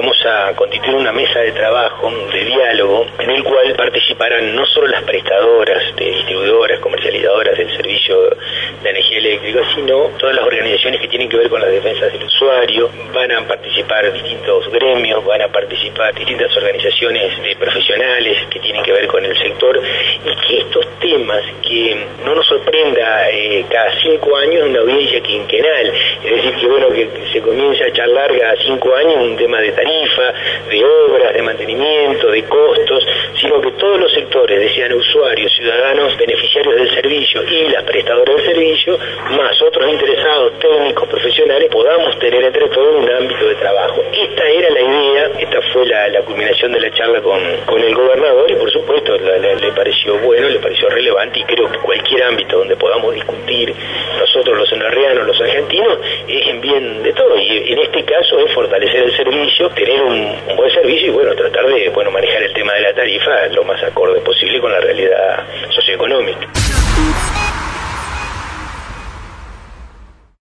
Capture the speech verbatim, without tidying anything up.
vamos a constituir una mesa de trabajo, de diálogo, en el cual participarán no solo las prestadoras, de distribuidoras, comercializadoras del servicio de energía eléctrica, sino todas las organizaciones que tienen que ver con las defensas del usuario. Van a participar distintos gremios, van a participar distintas organizaciones de profesionales que tienen que ver con el sector, y que estos temas, que no nos sorprenda eh, cada cinco años una audiencia quinquenal, es decir, que bueno, que se comienza a charlar cada cinco años un tema de tarifa, de obras, de mantenimiento, de costos, sino que todos los sectores, decían usuarios, ciudadanos, beneficiarios del servicio y las prestadoras del servicio, más otros interesados, técnicos, profesionales, podamos tener entre todos un ámbito de trabajo. Esta era la idea, esta fue la, la culminación de la charla con, con el gobernador, y por supuesto la, la, le pareció bueno, le pareció relevante, y creo que cualquier ámbito donde podamos discutir nosotros los entrerrianos, los argentinos, es en bien de todo, y en este caso es fortalecer el servicio, tener un, un buen servicio y bueno, tratar de bueno manejar el tema de la tarifa lo más acorde posible con la realidad socioeconómica.